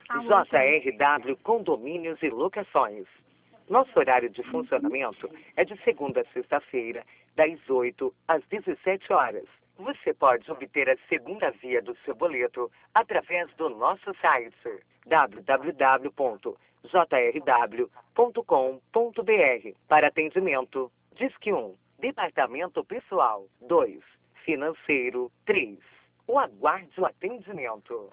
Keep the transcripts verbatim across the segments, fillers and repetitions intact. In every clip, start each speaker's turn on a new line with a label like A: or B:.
A: Alô,
B: J R W Condomínios e Locações. Nosso horário de funcionamento é de segunda a sexta-feira, das oito às dezessete horas. Você pode obter a segunda via do seu boleto através do nosso site w w w ponto j r w ponto com ponto b r. Para atendimento, Disque um, Departamento Pessoal. dois, Financeiro. três. O aguarde o atendimento.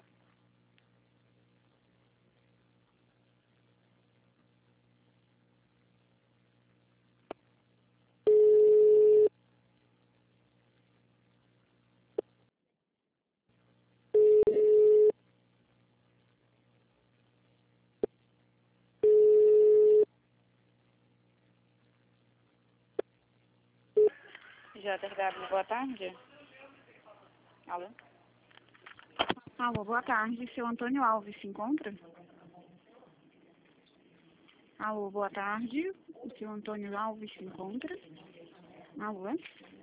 C: J R W, boa tarde. Alô?
A: Alô, boa tarde. Seu Antônio Alves se encontra? Alô, boa tarde. O seu Antônio Alves se encontra? Alô?